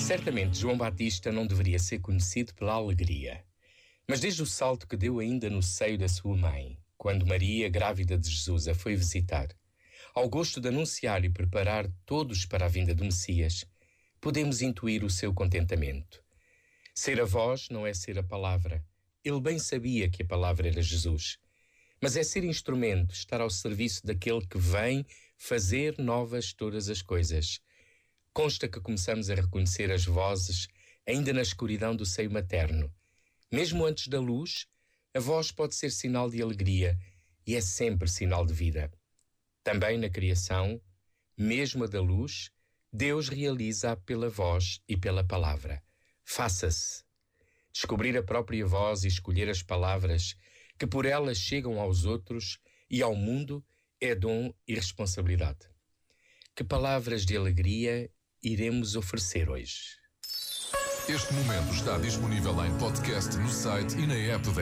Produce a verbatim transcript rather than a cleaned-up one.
Certamente João Batista não deveria ser conhecido pela alegria, mas desde o salto que deu ainda no seio da sua mãe, quando Maria, grávida de Jesus, a foi visitar, ao gosto de anunciar e preparar todos para a vinda do Messias, podemos intuir o seu contentamento. Ser a voz não é ser a palavra. Ele bem sabia que a palavra era Jesus, mas é ser instrumento, estar ao serviço daquele que vem fazer novas todas as coisas. Consta que começamos a reconhecer as vozes ainda na escuridão do seio materno. Mesmo antes da luz, a voz pode ser sinal de alegria e é sempre sinal de vida. Também na criação, mesmo a da luz, Deus realiza-a pela voz e pela palavra. Faça-se. Descobrir a própria voz e escolher as palavras que por elas chegam aos outros e ao mundo é dom e responsabilidade. Que palavras de alegria iremos oferecer hoje? Este momento está disponível em podcast no site e na app da